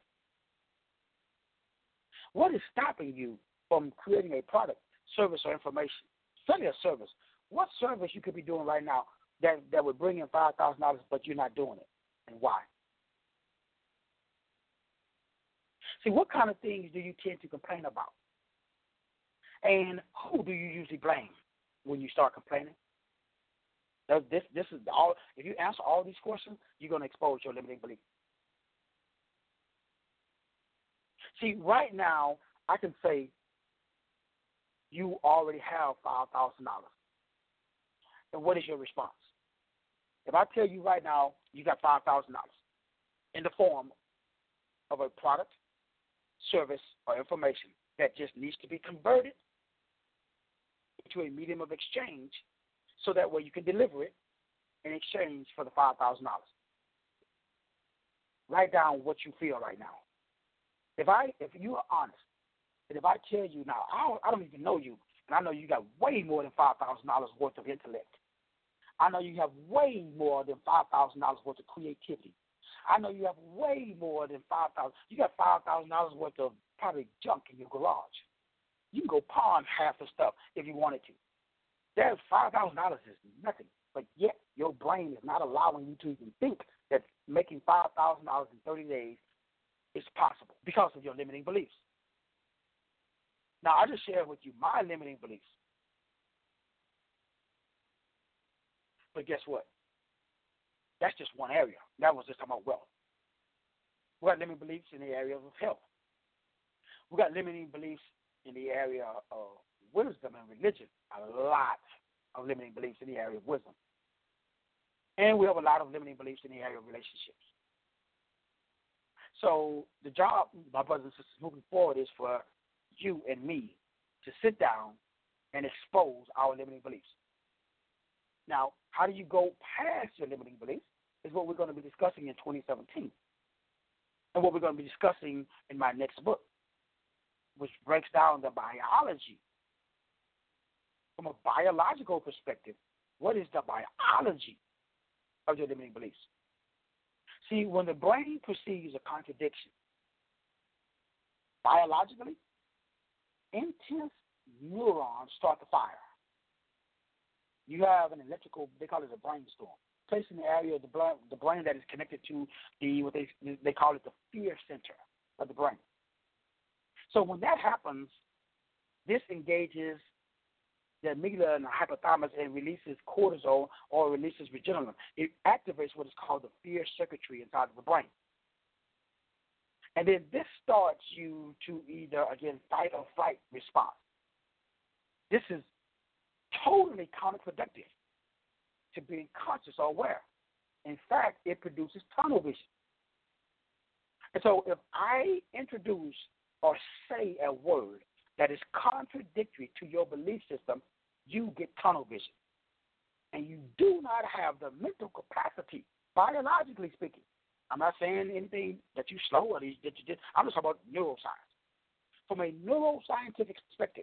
What is stopping you from creating a product, service, or information? Certainly a service. What service you could be doing right now that, that would bring in five thousand dollars but you're not doing it, and why? See, what kind of things do you tend to complain about? And who do you usually blame when you start complaining? This, this is all. If you answer all these questions, you're going to expose your limiting belief. See, right now, I can say you already have five thousand dollars. And what is your response? If I tell you right now you got five thousand dollars in the form of a product, service, or information that just needs to be converted into a medium of exchange so that way you can deliver it in exchange for the five thousand dollars. Write down what you feel right now. If I, if you are honest, and if I tell you now, I don't, I don't even know you, and I know you got way more than five thousand dollars worth of intellect. I know you have way more than five thousand dollars worth of creativity. I know you have way more than five thousand dollars. You got five thousand dollars worth of probably junk in your garage. You can go pawn half the stuff if you wanted to. There's five thousand dollars is nothing, but yet your brain is not allowing you to even think that making five thousand dollars in thirty days is possible because of your limiting beliefs. Now, I just shared with you my limiting beliefs. But guess what? That's just one area. That was just talking about wealth. We got limiting beliefs in the area of health. We got limiting beliefs in the area of wisdom and religion. A lot of limiting beliefs in the area of wisdom. And we have a lot of limiting beliefs in the area of relationships. So the job, my brothers and sisters, moving forward is for you and me to sit down and expose our limiting beliefs. Now, how do you go past your limiting beliefs is what we're going to be discussing in twenty seventeen and what we're going to be discussing in my next book, which breaks down the biology. From a biological perspective, what is the biology of your limiting beliefs? See, when the brain perceives a contradiction, biologically, intense neurons start to fire. You have an electrical, they call it a brainstorm, placed in the area of the brain, the brain that is connected to the, what they, they call it the fear center of the brain. So when that happens, this engages the amygdala and the hypothalamus and releases cortisol or releases adrenaline. It activates what is called the fear circuitry inside of the brain. And then this starts you to either, again, fight or flight response. This is totally counterproductive to being conscious or aware. In fact, it produces tunnel vision. And so if I introduce or say a word that is contradictory to your belief system, you get tunnel vision. And you do not have the mental capacity, biologically speaking. I'm not saying anything that you slow or that you did. I'm just talking about neuroscience. From a neuroscientific perspective,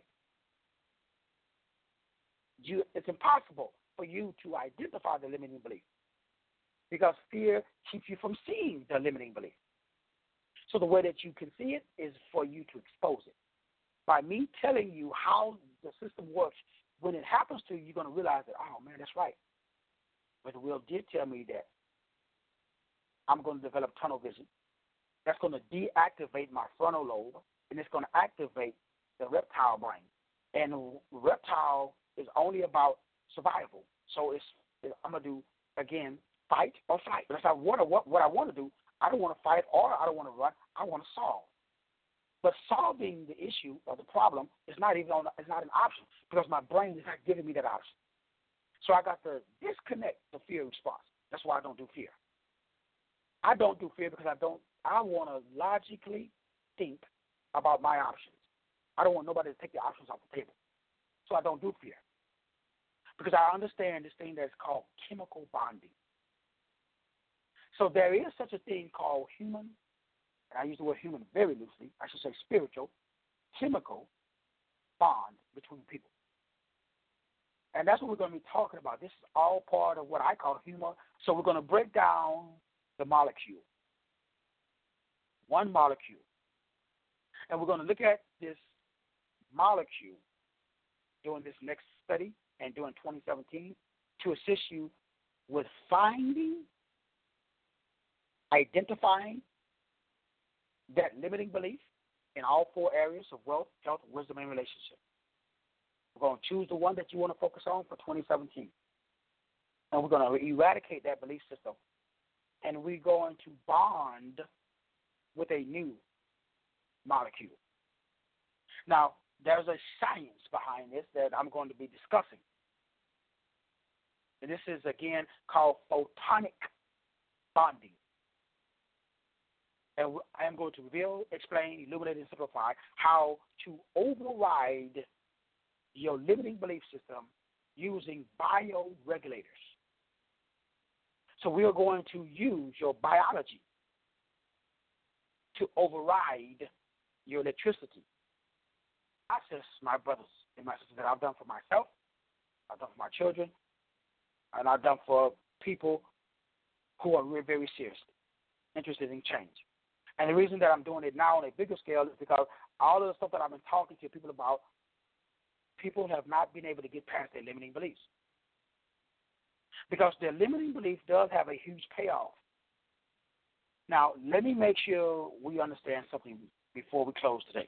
you, it's impossible for you to identify the limiting belief because fear keeps you from seeing the limiting belief. So the way that you can see it is for you to expose it. By me telling you how the system works, when it happens to you, you're going to realize that, oh, man, that's right. But the will did tell me that I'm going to develop tunnel vision. That's going to deactivate my frontal lobe, and it's going to activate the reptile brain. And the reptile is only about survival. So it's, I'm going to do, again, fight or flight. But if I want to, what, what I want to do, I don't want to fight or I don't want to run. I want to solve. But solving the issue or the problem is not even on, it's not an option because my brain is not giving me that option. So I got to disconnect the fear response. That's why I don't do fear. I don't do fear because I don't. I want to logically think about my options. I don't want nobody to take the options off the table. So I don't do fear because I understand this thing that's called chemical bonding. So there is such a thing called human, and I use the word human very loosely, I should say spiritual, chemical bond between people. And that's what we're going to be talking about. This is all part of what I call humor. So we're going to break down the molecule, one molecule. And we're going to look at this molecule during this next study and during twenty seventeen to assist you with finding, identifying that limiting belief in all four areas of wealth, health, wisdom, and relationship. We're going to choose the one that you want to focus on for twenty seventeen. And we're going to eradicate that belief system. And we're going to bond with a new molecule. Now, there's a science behind this that I'm going to be discussing. And this is, again, called photonic bonding. And I am going to reveal, explain, illuminate, and simplify how to override your limiting belief system using bioregulators. So we are going to use your biology to override your electricity. Process, my brothers and my sisters, that I've done for myself, I've done for my children, and I've done for people who are very, very seriously interested in change. And the reason that I'm doing it now on a bigger scale is because all of the stuff that I've been talking to people about, people have not been able to get past their limiting beliefs. Because their limiting belief does have a huge payoff. Now, let me make sure we understand something before we close today.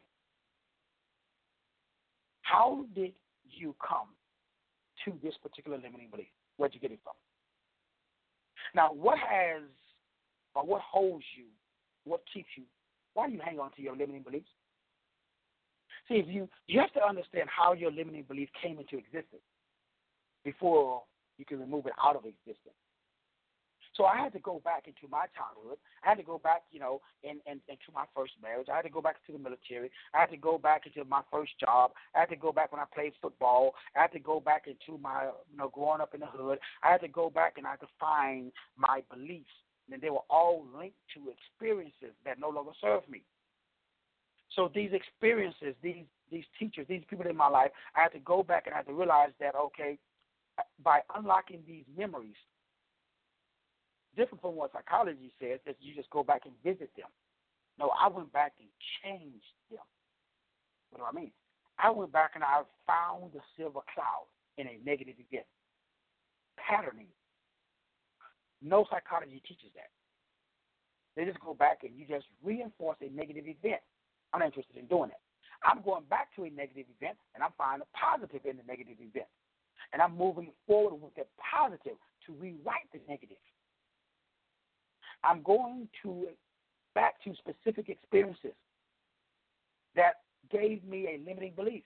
How did you come to this particular limiting belief? Where'd you get it from? Now, what has or what holds you, what keeps you, why do you hang on to your limiting beliefs? See, if you, you have to understand how your limiting belief came into existence before you can remove it out of existence. So I had to go back into my childhood. I had to go back, you know, in, in, into my first marriage. I had to go back to the military. I had to go back into my first job. I had to go back when I played football. I had to go back into my, you know, growing up in the hood. I had to go back and I had to find my beliefs. And they were all linked to experiences that no longer serve me. So these experiences, these these teachers, these people in my life, I had to go back and I had to realize that, okay, by unlocking these memories, different from what psychology says, that you just go back and visit them. No, I went back and changed them. What do I mean? I went back and I found the silver cloud in a negative event. Patterning. No psychology teaches that. They just go back and you just reinforce a negative event. I'm not interested in doing that. I'm going back to a negative event and I'm finding a positive in the negative event. And I'm moving forward with the positive to rewrite the negative. I'm going to back to specific experiences that gave me a limiting belief.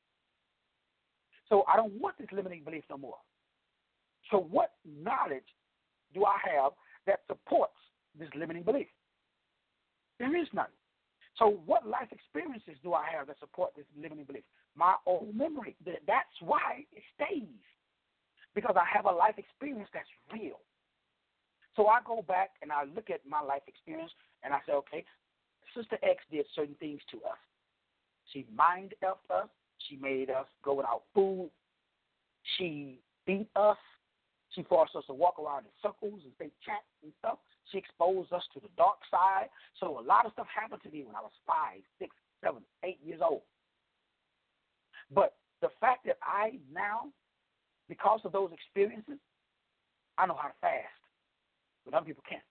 So I don't want this limiting belief no more. So what knowledge do I have that supports this limiting belief? There is none. So what life experiences do I have that support this limiting belief? My own memory. That's why it stays. Because I have a life experience that's real. So I go back and I look at my life experience and I say, okay, Sister X did certain things to us. She mind-effed us. She made us go without food. She beat us. She forced us to walk around in circles and say chants and stuff. She exposed us to the dark side. So a lot of stuff happened to me when I was five, six, seven, eight years old. But the fact that I now, because of those experiences, I know how to fast. But other people can't.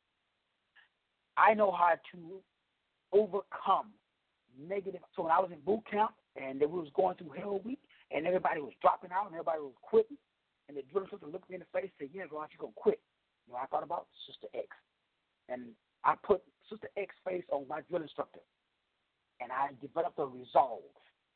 I know how to overcome negative. So when I was in boot camp and we was going through Hell Week and everybody was dropping out and everybody was quitting, and the drill instructor looked me in the face and said, yeah, Ron, you're going to quit. You know, I thought about Sister X. And I put Sister X face on my drill instructor. And I developed a resolve.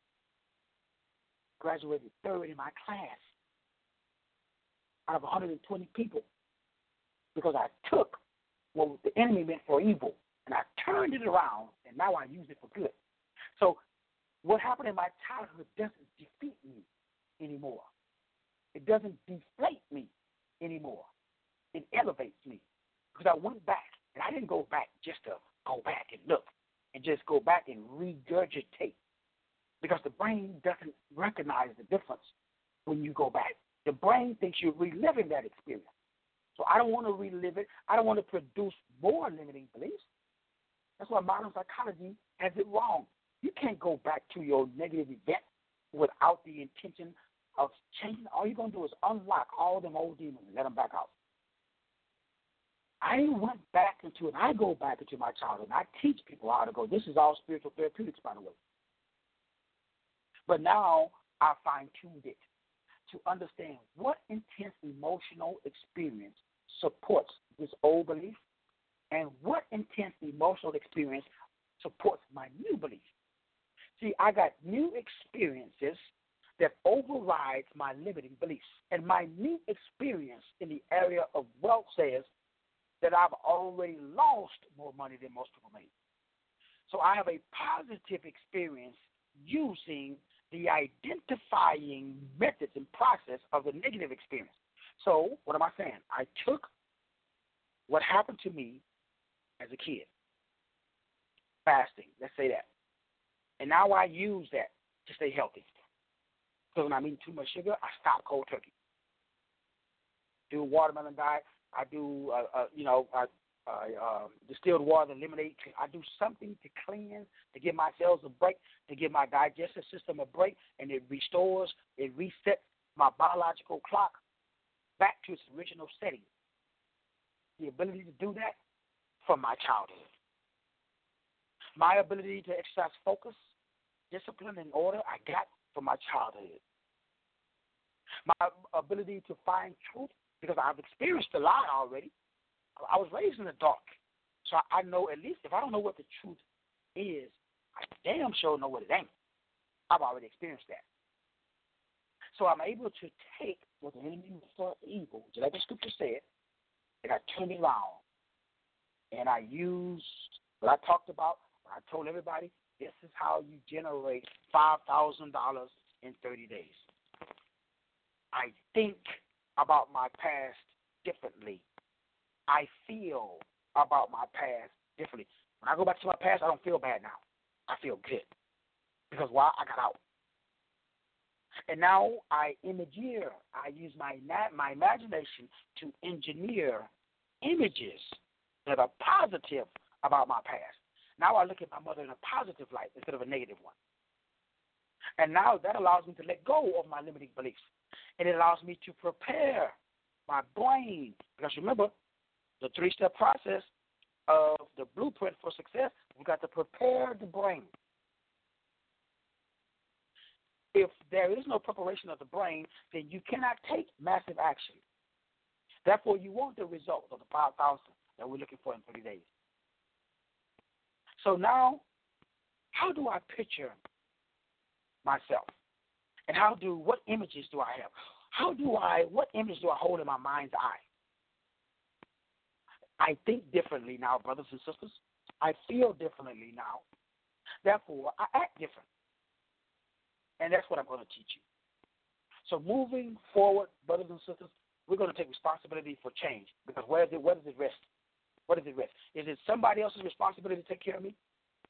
Graduated third in my class out of one hundred twenty people. Because I took what the enemy meant for evil, and I turned it around, and now I use it for good. So what happened in my childhood doesn't defeat me anymore. It doesn't deflate me anymore. It elevates me. Because I went back, and I didn't go back just to go back and look and just go back and regurgitate, because the brain doesn't recognize the difference when you go back. The brain thinks you're reliving that experience. So I don't want to relive it. I don't want to produce more limiting beliefs. That's why modern psychology has it wrong. You can't go back to your negative event without the intention of changing. All you're going to do is unlock all them old demons and let them back out. I went back into it. I go back into my childhood, and I teach people how to go. This is all spiritual therapeutics, by the way. But now I fine-tuned it to understand what intense emotional experience supports this old belief and what intense emotional experience supports my new belief. See, I got new experiences that overrides my limiting beliefs. And my new experience in the area of wealth says that I've already lost more money than most people make. So I have a positive experience using the identifying methods and process of the negative experience. So what am I saying? I took what happened to me as a kid, fasting, let's say that, and now I use that to stay healthy. So when I'm eating too much sugar, I stop cold turkey. Do a watermelon diet. I do, uh, uh, you know, I, uh, uh, distilled water, lemonade. I do something to cleanse, to give my cells a break, to give my digestive system a break, and it restores, it resets my biological clock back to its original setting. The ability to do that from my childhood. My ability to exercise focus, discipline, and order, I got from my childhood. My ability to find truth, because I've experienced a lie already. I was raised in the dark, so I know at least if I don't know what the truth is, I damn sure know what it ain't. I've already experienced that. So I'm able to take what the enemy thought evil, just like the scripture said, and I turn it around. And I used what I talked about. I told everybody, this is how you generate five thousand dollars in thirty days. I think about my past differently. I feel about my past differently. When I go back to my past, I don't feel bad now. I feel good. Because why? I got out. And now I imageer. I use my my imagination to engineer images that are positive about my past. Now I look at my mother in a positive light instead of a negative one. And now that allows me to let go of my limiting beliefs. And it allows me to prepare my brain. Because remember, the three-step process of the blueprint for success, we've got to prepare the brain. If there is no preparation of the brain, then you cannot take massive action. Therefore, you want the result of the five thousand that we're looking for in thirty days. So now, how do I picture myself? And how do, what images do I have? How do I, what image do I hold in my mind's eye? I think differently now, brothers and sisters. I feel differently now. Therefore, I act different. And that's what I'm going to teach you. So moving forward, brothers and sisters, we're going to take responsibility for change. Because where is it, where does it rest? What does it rest? Is it somebody else's responsibility to take care of me?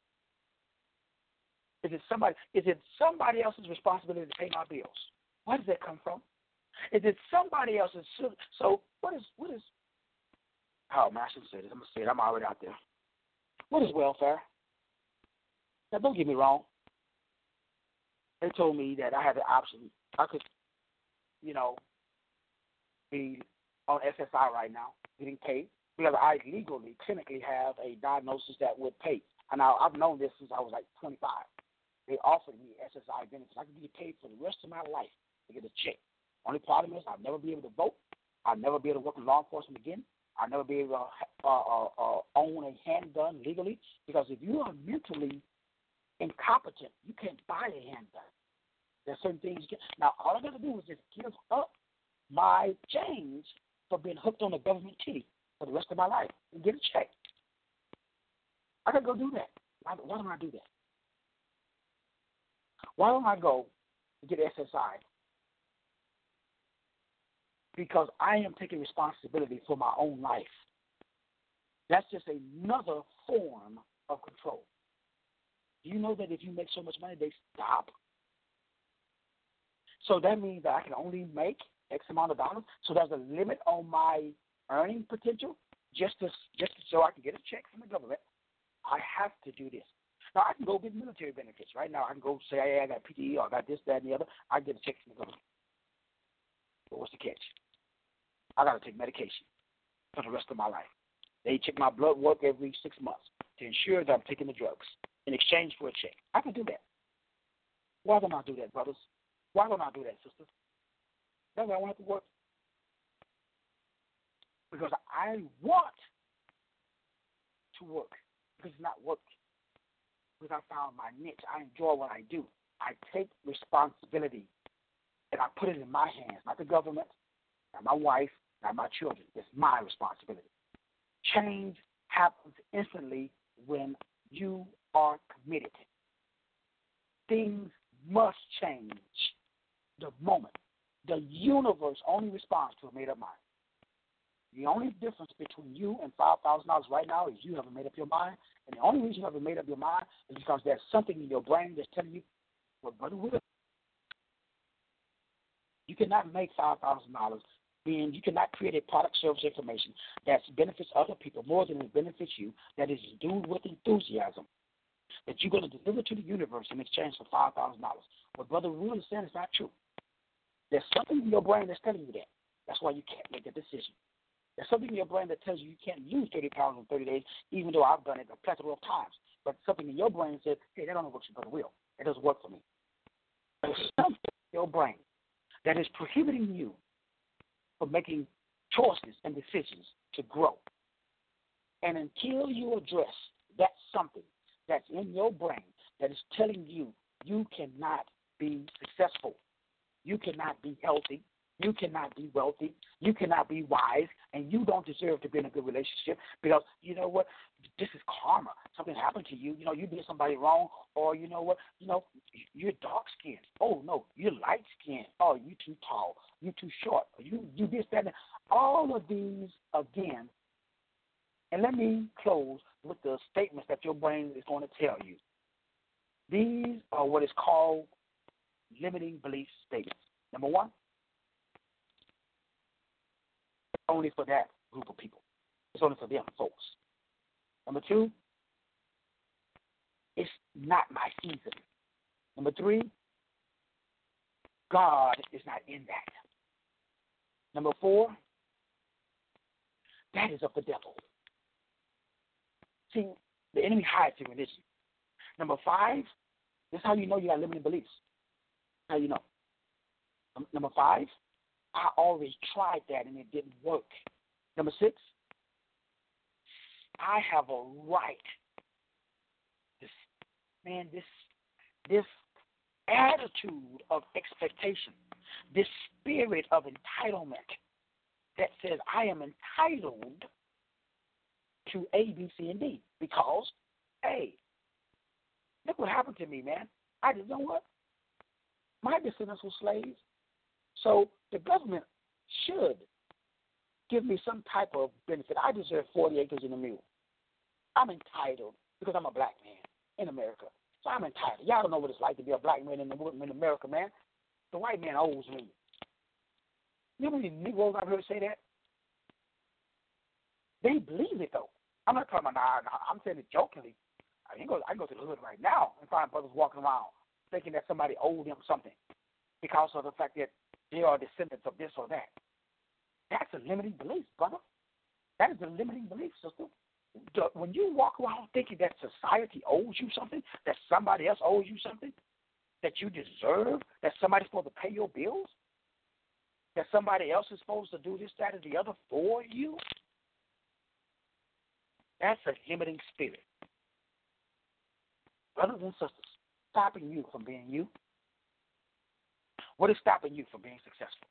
Is it somebody? Is it somebody else's responsibility to pay my bills? Where does that come from? Is it somebody else's? So what is what is? Oh, man, I shouldn't say this. I'm gonna say it. I'm already out there. What is welfare? Now, don't get me wrong. They told me that I had the option. I could, you know, be on S S I right now, getting paid, because I legally, clinically have a diagnosis that would pay. And now I've known this since I was like twenty-five. They offered me S S I benefits. I could get paid for the rest of my life to get a check. Only problem is I'll never be able to vote. I'll never be able to work in law enforcement again. I'll never be able to uh, uh, uh, own a handgun legally, because if you are mentally incompetent, you can't buy a handgun. There's certain things you can. Now, all I got to do is just give up my change for being hooked on a government titty for the rest of my life and get a check. I got to go do that. Why, why don't I do that? Why don't I go and get S S I? Because I am taking responsibility for my own life. That's just another form of control. Do you know that if you make so much money, they stop? So that means that I can only make X amount of dollars. So there's a limit on my earning potential just to, just so I can get a check from the government. I have to do this. Now, I can go get military benefits. Right now, I can go say, hey, I got P T E or I got this, that, and the other. I get a check from the government. But what's the catch? I got to take medication for the rest of my life. They check my blood work every six months to ensure that I'm taking the drugs in exchange for a check. I can do that. Why don't I do that, brothers? Why don't I do that, sisters? That's why I want to work. Because I want to work. Because it's not work. Because I found my niche. I enjoy what I do. I take responsibility and I put it in my hands, not the government, not my wife, not my children. It's my responsibility. Change happens instantly when you are committed. Things must change the moment. The universe only responds to a made-up mind. The only difference between you and five thousand dollars right now is you haven't made up your mind. And the only reason you haven't made up your mind is because there's something in your brain that's telling you, well, Brother Will, you cannot make five thousand dollars. Being, you cannot create a product, service, information that benefits other people more than it benefits you, that is endued with enthusiasm, that you're going to deliver to the universe in exchange for five thousand dollars. What Brother Will is saying is not true. There's something in your brain that's telling you that. That's why you can't make a decision. There's something in your brain that tells you you can't lose thirty pounds in thirty days, even though I've done it a plethora of times. But something in your brain says, hey, that only works for Brother Will. It doesn't work for me. There's something in your brain that is prohibiting you from making choices and decisions to grow. And until you address that something that's in your brain that is telling you you cannot be successful, you cannot be healthy, you cannot be wealthy, you cannot be wise, and you don't deserve to be in a good relationship because, you know what, this is karma. Something happened to you. You know, you did somebody wrong, or, you know what, you know, you're dark-skinned. Oh, no, you're light-skinned. Oh, you too tall. You too short. You do this, that, and that. All of these, again, and let me close with the statements that your brain is going to tell you. These are what is called limiting belief statements. Number one, only for that group of people. It's only for them folks. Number two, it's not my season. Number three, God is not in that. Number four, that is of the devil. See, the enemy hides in religion. Number five, this is how you know you got limiting beliefs. How you know? Number five, I already tried that and it didn't work. Number six, I have a right. This man, this this attitude of expectation, this spirit of entitlement that says I am entitled to A, B, C, and D because, hey, look what happened to me, man. I just know what? My descendants were slaves. So the government should give me some type of benefit. I deserve forty acres and a mule. I'm entitled because I'm a black man in America. So I'm entitled. Y'all don't know what it's like to be a black man in, in America, man. The white man owes me. You know how many Negroes I've heard say that? They believe it, though. I'm not talking about, nah, nah, I'm saying it jokingly. I can, go, I can go to the hood right now and find brothers walking around thinking that somebody owed them something because of the fact that they are descendants of this or that. That's a limiting belief, brother. That is a limiting belief, sister. The, when you walk around thinking that society owes you something, that somebody else owes you something, that you deserve, that somebody's supposed to pay your bills, that somebody else is supposed to do this, that, or the other for you, that's a limiting spirit. Brothers and sisters, stopping you from being you. What is stopping you from being successful?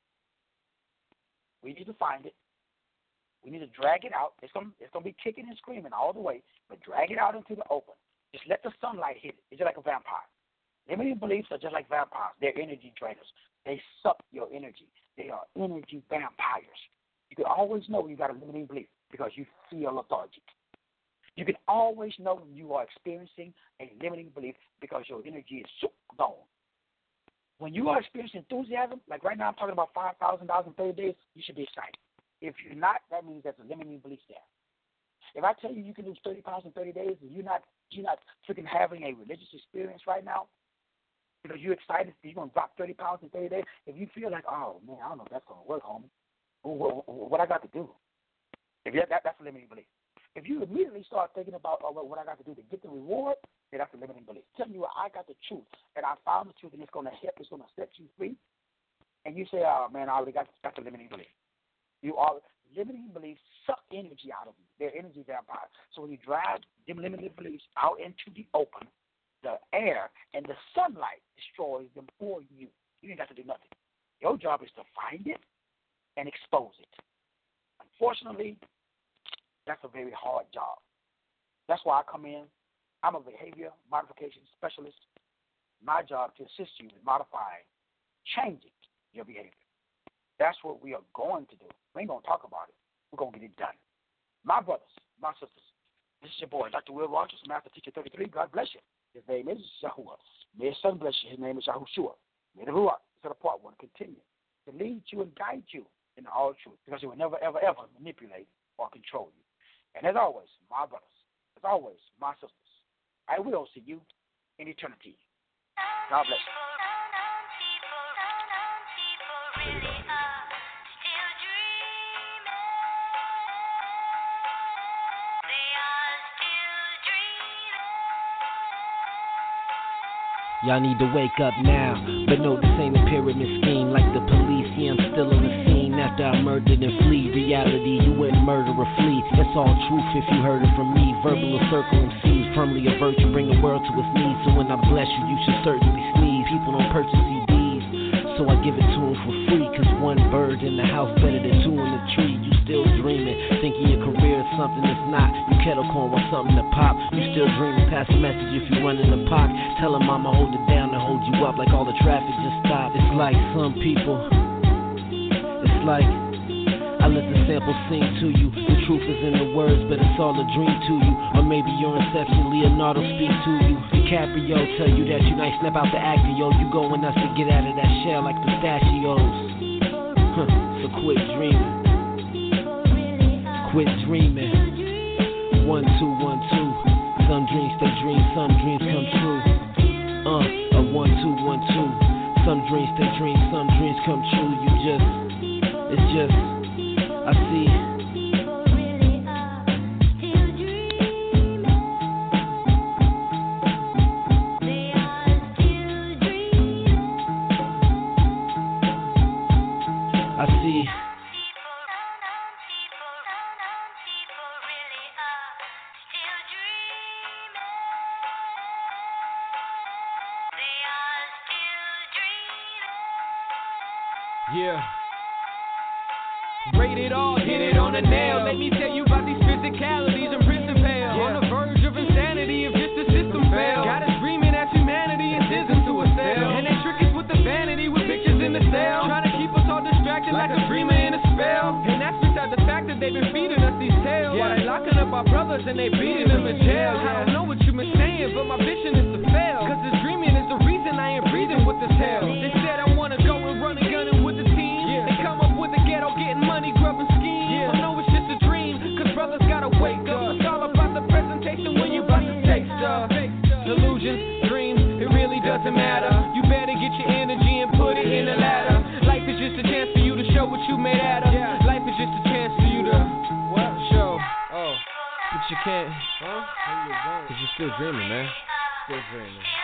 We need to find it. We need to drag it out. It's going it's to be kicking and screaming all the way, but drag it out into the open. Just let the sunlight hit it. It's just like a vampire. Limiting beliefs are just like vampires. They're energy drainers. They suck your energy. They are energy vampires. You can always know when you got a limiting belief. because you feel lethargic. You can always know when you are experiencing a limiting belief because your energy is so gone. When you are experiencing enthusiasm, like right now I'm talking about five thousand dollars in thirty days, you should be excited. If you're not, that means there's a limiting belief there. If I tell you you can lose thirty pounds in thirty days and you're not, you're not freaking having a religious experience right now, because you're excited you're going to drop thirty pounds in thirty days, if you feel like, oh, man, I don't know if that's going to work, homie, what, what, what I got to do? If that, that, that's a limiting belief. If you immediately start thinking about oh, what I got to do to get the reward, then that's a limiting belief. Telling you I got the truth, and I found the truth, and it's going to help, it's going to set you free, and you say, oh, man, I already got that's a limiting belief. You are limiting beliefs suck energy out of you. They're energy vampires. So when you drive them limiting beliefs out into the open, the air and the sunlight destroys them for you. You ain't got to do nothing. Your job is to find it and expose it. Unfortunately, that's a very hard job. That's why I come in. I'm a behavior modification specialist. My job to assist you in modifying, changing your behavior. That's what we are going to do. We ain't going to talk about it. We're going to get it done. My brothers, my sisters, this is your boy, Doctor Will Rogers, Master Teacher thirty-three. God bless you. His name is Yahuwah. May his son bless you. His name is Yahushua. May the Ruach, set apart one, continue to lead you and guide you in all truth, because he will never, ever, ever manipulate or control you. And as always, my brothers, as always, my sisters, I will see you in eternity. God bless you. Y'all need to wake up now, but no, this ain't a pyramid scheme like the police. Yeah, I'm still on the scene after I murdered and flee. Reality, you wouldn't murder or flee. That's all truth if you heard it from me. Verbal or circle M Cs, firmly avert you, bring the world to its knees. So when I bless you, you should certainly sneeze. People don't purchase C Ds, so I give it to them for free. Cause one bird in the house better than two in the tree. You still dreaming, thinking your career is something that's not. You kettle corn want something to pop. You still dreaming, pass a message if you run in the park. Tell them I'ma hold it down and hold you up like all the traffic just stopped. It's like some people, it's like I let the sample sing to you. The truth is in the words, but it's all a dream to you. Or maybe your inception, Leonardo speak to you. DiCaprio tell you that you nice, snap out the actor, yo. You going nuts to get out of that shell like pistachios. Huh, so quit dreaming. Quit dreaming. One, two, one, two. Some dreams stay dreams, some dreams come true. Uh, a one, two, one, two. Some dreams stay dreams, some dreams come true. You just, it's just, I see. I see. Yeah. Rated all, hit it on the nail. Let me tell you about these physicalities and principles. Yeah. On the verge of insanity if just the system fails. Got us dreaming at humanity and sends them to a cell. And they trick us with the vanity with pictures in the cell. Trying to keep us all distracted like, like a dreamer in a spell. And that's beside the fact that they've been feeding us these tales. Yeah. While they locking up our brothers and they beating them in jail. Yeah. I don't know what you've been saying, but my vision is to fail. Cause this dreaming is the reason I ain't breathing with this hell. They said I wanna go and run and gun with the team. Yeah. They come up with the ghetto, getting money, grubbing schemes. Yeah. I know it's just a dream, cause brothers gotta wake up. It's all about the presentation when you about to take stuff. Illusions, dreams, it really doesn't matter. You better get your energy and put it in the ladder. Life is just a chance for you to show what you made out of. Yeah. Life is just a chance for you to what? Show. Oh, but you can't, huh? Cause you're still dreaming, man. Still dreaming.